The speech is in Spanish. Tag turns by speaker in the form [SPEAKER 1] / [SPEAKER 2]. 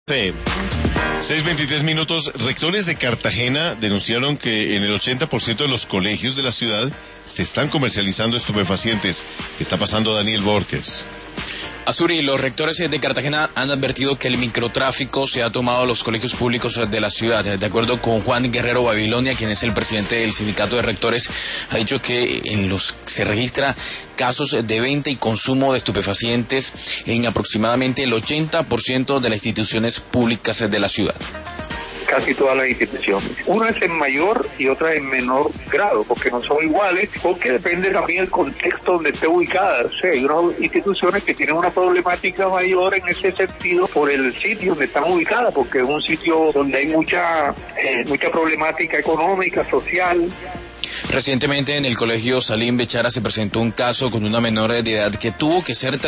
[SPEAKER 1] Sí. 6:23 minutos. Rectores de Cartagena denunciaron que en el 80% de los colegios de la ciudad se están comercializando estupefacientes. ¿Qué está pasando, Daniel Borges?
[SPEAKER 2] Azuri, los rectores de Cartagena han advertido que el microtráfico se ha tomado a los colegios públicos de la ciudad. De acuerdo con Juan Guerrero Babilonia, quien es el presidente del sindicato de rectores, ha dicho que se registra casos de venta y consumo de estupefacientes en aproximadamente el 80% de las instituciones públicas de la ciudad.
[SPEAKER 3] Casi todas las instituciones. Una es en mayor y otra en menor grado, porque no son iguales, porque depende también del contexto donde esté ubicada. O sea, hay unas instituciones que tienen una problemática mayor en ese sentido por el sitio donde están ubicadas, porque es un sitio donde hay mucha problemática económica, social.
[SPEAKER 2] Recientemente en el colegio Salim Bechara se presentó un caso con una menor de edad que tuvo que ser